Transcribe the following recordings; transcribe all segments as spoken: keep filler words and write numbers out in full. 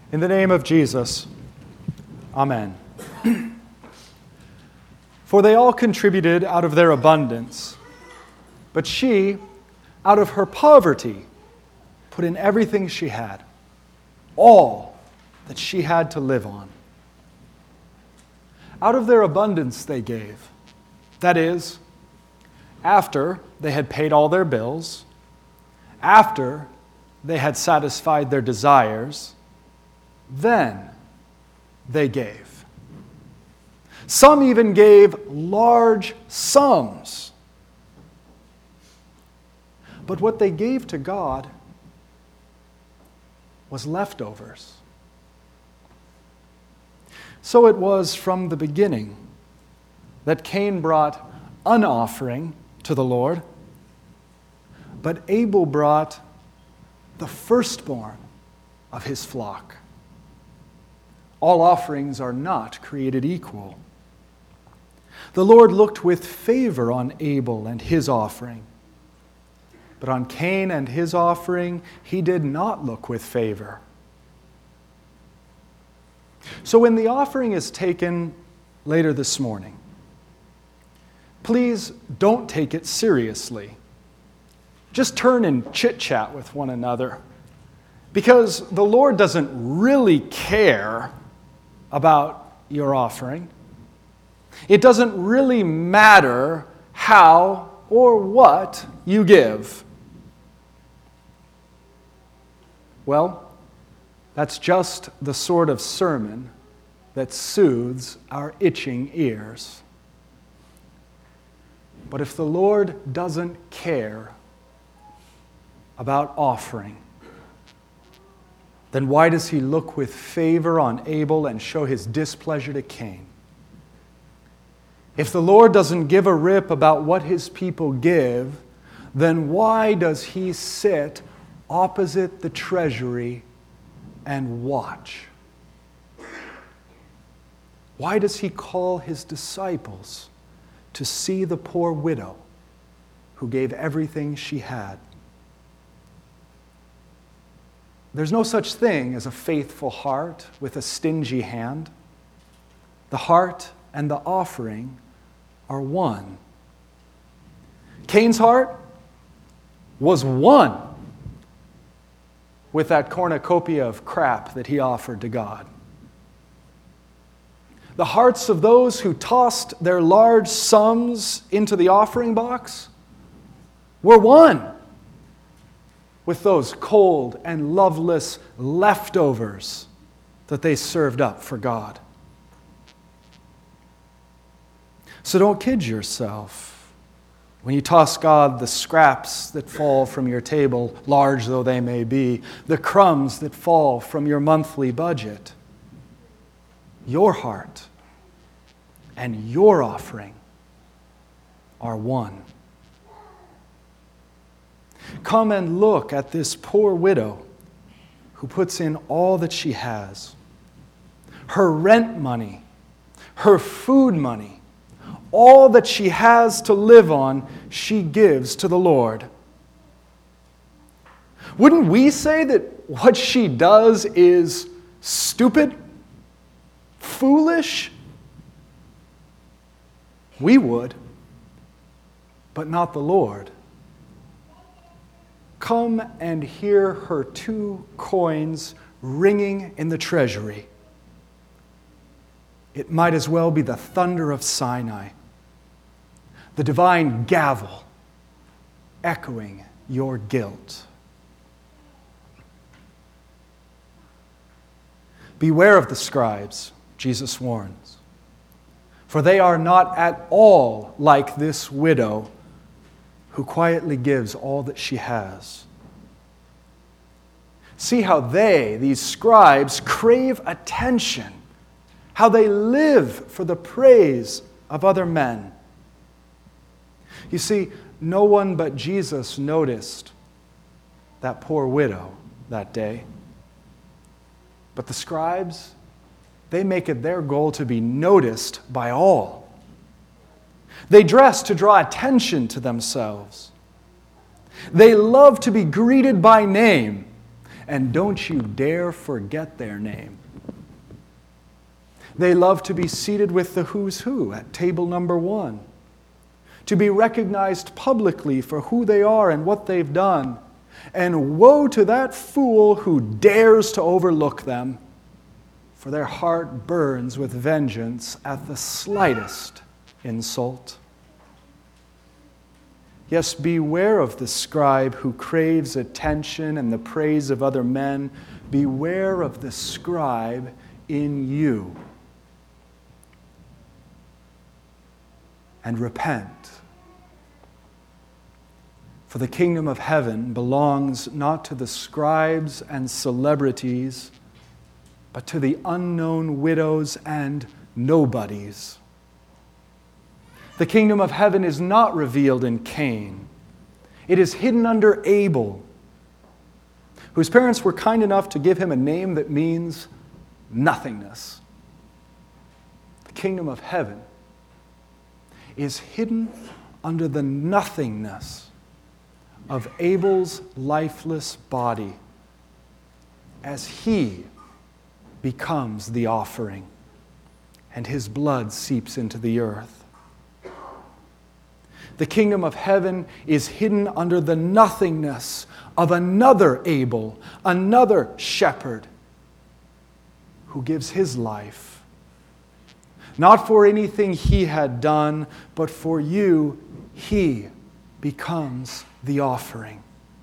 In the name of Jesus, Amen. For they all contributed out of their abundance, but she, out of her poverty, put in everything she had, all that she had to live on. Out of their abundance they gave. That is, after they had paid all their bills, after they had satisfied their desires, then they gave. Some even gave large sums. But what they gave to God was leftovers. So it was from the beginning that Cain brought an offering to the Lord, but Abel brought the firstborn of his flock. All offerings are not created equal. The Lord looked with favor on Abel and his offering, but on Cain and his offering he did not look with favor. So when the offering is taken later this morning, please don't take it seriously. Just turn and chit-chat with one another, because the Lord doesn't really care about your offering. It doesn't really matter how or what you give. Well, that's just the sort of sermon that soothes our itching ears. But if the Lord doesn't care about offering, then why does he look with favor on Abel and show his displeasure to Cain? If the Lord doesn't give a rip about what his people give, then why does he sit opposite the treasury and watch? Why does he call his disciples to see the poor widow who gave everything she had? There's no such thing as a faithful heart with a stingy hand. The heart and the offering are one. Cain's heart was one with that cornucopia of crap that he offered to God. The hearts of those who tossed their large sums into the offering box were one with those cold and loveless leftovers that they served up for God. So don't kid yourself when you toss God the scraps that fall from your table, large though they may be, the crumbs that fall from your monthly budget. Your heart and your offering are one. Come and look at this poor widow who puts in all that she has. Her rent money, her food money, all that she has to live on, she gives to the Lord. Wouldn't we say that what she does is stupid? Foolish? We would, but not the Lord. Come and hear her two coins ringing in the treasury. It might as well be the thunder of Sinai, the divine gavel echoing your guilt. Beware of the scribes, Jesus warns, for they are not at all like this widow who quietly gives all that she has. See how they, these scribes, crave attention, how they live for the praise of other men. You see, no one but Jesus noticed that poor widow that day. But the scribes, they make it their goal to be noticed by all. They dress to draw attention to themselves. They love to be greeted by name and don't you dare forget their name. They love to be seated with the who's who at table number one, to be recognized publicly for who they are and what they've done. And woe to that fool who dares to overlook them, for their heart burns with vengeance at the slightest insult. Yes, beware of the scribe who craves attention and the praise of other men. Beware of the scribe in you. And repent. For the kingdom of heaven belongs not to the scribes and celebrities, but to the unknown widows and nobodies. The kingdom of heaven is not revealed in Cain. It is hidden under Abel, whose parents were kind enough to give him a name that means nothingness. The kingdom of heaven is hidden under the nothingness of Abel's lifeless body as he becomes the offering and his blood seeps into the earth. The kingdom of heaven is hidden under the nothingness of another Abel, another shepherd who gives his life, not for anything he had done, but for you, he becomes the offering.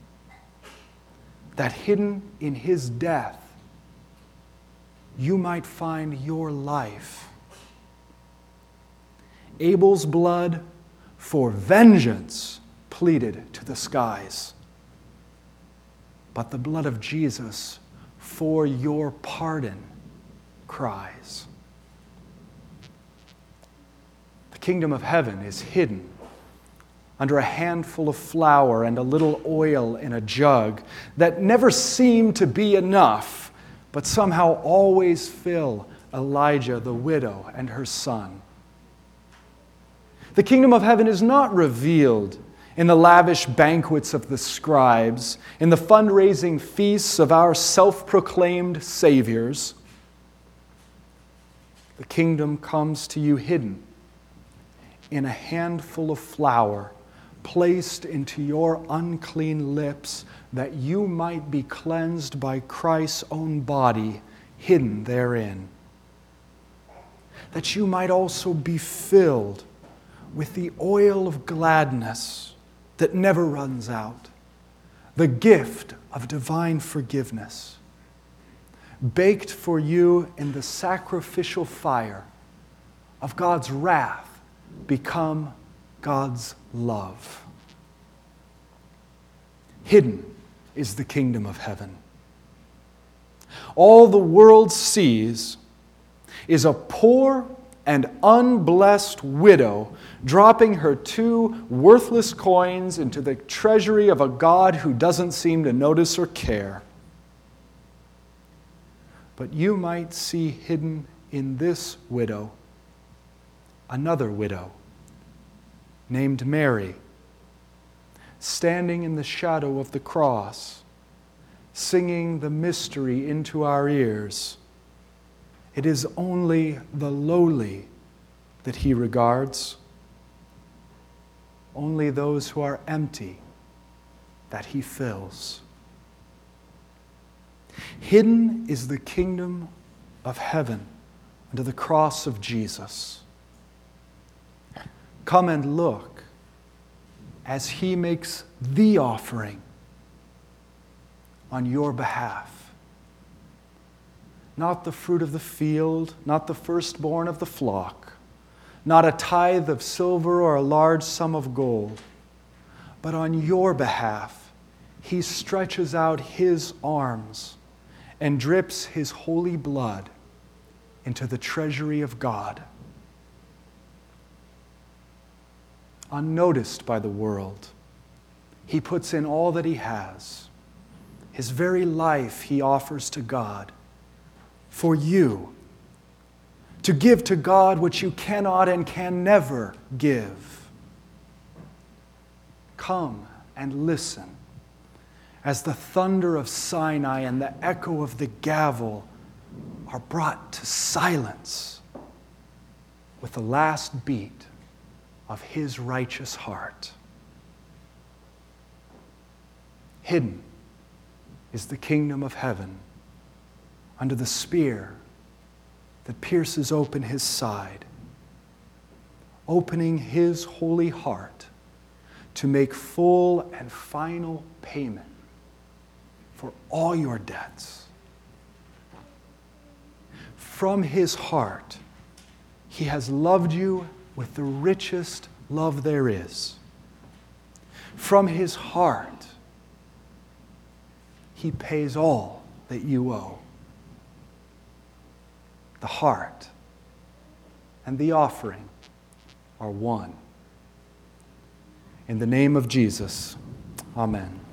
That hidden in his death, you might find your life. Abel's blood for vengeance pleaded to the skies, but the blood of Jesus for your pardon cries. The kingdom of heaven is hidden under a handful of flour and a little oil in a jug that never seem to be enough, but somehow always fill Elijah, the widow, and her son. The kingdom of heaven is not revealed in the lavish banquets of the scribes, in the fundraising feasts of our self-proclaimed saviors. The kingdom comes to you hidden in a handful of flour placed into your unclean lips, that you might be cleansed by Christ's own body hidden therein. That you might also be filled with the oil of gladness that never runs out, the gift of divine forgiveness, baked for you in the sacrificial fire of God's wrath, become God's love. Hidden is the kingdom of heaven. All the world sees is a poor and unblessed widow dropping her two worthless coins into the treasury of a God who doesn't seem to notice or care. But you might see hidden in this widow another widow named Mary, standing in the shadow of the cross, singing the mystery into our ears. It is only the lowly that he regards, only those who are empty that he fills. Hidden is the kingdom of heaven under the cross of Jesus. Come and look as he makes the offering on your behalf. Not the fruit of the field, not the firstborn of the flock, not a tithe of silver or a large sum of gold, but on your behalf he stretches out his arms and drips his holy blood into the treasury of God. Unnoticed by the world, he puts in all that he has. His very life he offers to God for you, to give to God what you cannot and can never give. Come and listen as the thunder of Sinai and the echo of the gavel are brought to silence with the last beat of his righteous heart. Hidden is the kingdom of heaven under the spear that pierces open his side, opening his holy heart to make full and final payment for all your debts. From his heart, he has loved you with the richest love there is. From his heart, he pays all that you owe. The heart and the offering are one. In the name of Jesus, amen.